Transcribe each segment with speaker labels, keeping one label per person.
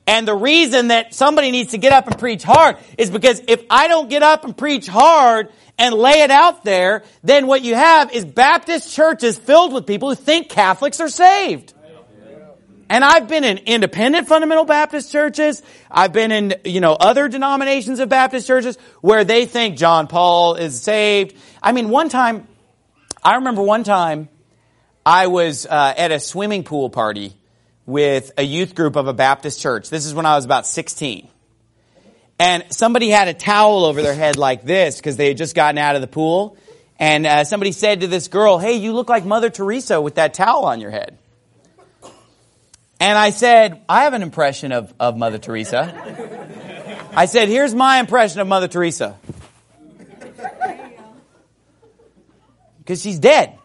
Speaker 1: And the reason that somebody needs to get up and preach hard is because if I don't get up and preach hard and lay it out there, then what you have is Baptist churches filled with people who think Catholics are saved. And I've been in independent fundamental Baptist churches. I've been in, other denominations of Baptist churches where they think John Paul is saved. I mean, I remember one time I was at a swimming pool party with a youth group of a Baptist church. This is when I was about 16. And somebody had a towel over their head like this because they had just gotten out of the pool. And somebody said to this girl, "Hey, you look like Mother Teresa with that towel on your head." And I said, "I have an impression of Mother Teresa." I said, "Here's my impression of Mother Teresa." Because she's dead.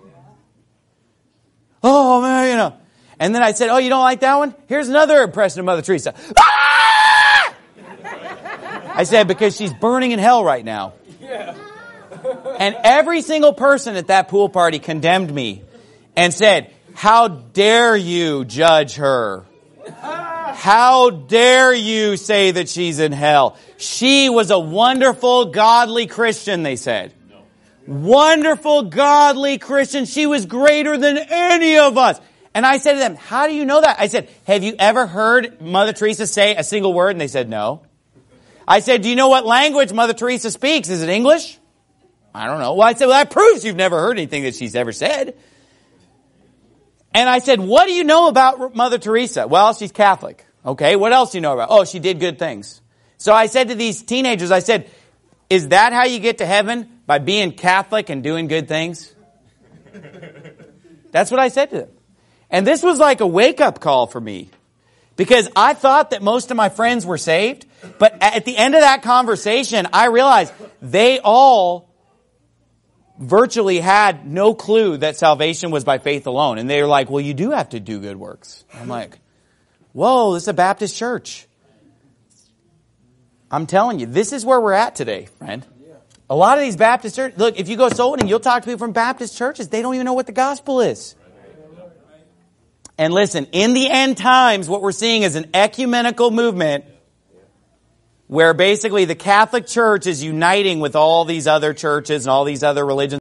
Speaker 1: "Oh, man, And then I said, "Oh, you don't like that one? Here's another impression of Mother Teresa." Ah! I said, "Because she's burning in hell right now." And every single person at that pool party condemned me and said, "How dare you judge her? How dare you say that she's in hell? She was a wonderful, godly Christian," they said. "Wonderful, godly Christian. She was greater than any of us." And I said to them, "How do you know that?" I said, "Have you ever heard Mother Teresa say a single word?" And they said, "No." I said, "Do you know what language Mother Teresa speaks? Is it English?" "I don't know." Well, I said, "Well, that proves you've never heard anything that she's ever said." And I said, "What do you know about Mother Teresa?" "Well, she's Catholic." "Okay, what else do you know about?" "Oh, she did good things." So I said to these teenagers, I said, "Is that how you get to heaven? By being Catholic and doing good things?" That's what I said to them. And this was like a wake-up call for me. Because I thought that most of my friends were saved. But at the end of that conversation, I realized they all virtually had no clue that salvation was by faith alone. And they were like, "Well, you do have to do good works." I'm like, whoa, this is a Baptist church. I'm telling you, this is where we're at today, friend. A lot of these Baptist churches, look, if you go soul winning, you'll talk to people from Baptist churches. They don't even know what the gospel is. And listen, in the end times, what we're seeing is an ecumenical movement where basically the Catholic Church is uniting with all these other churches and all these other religions.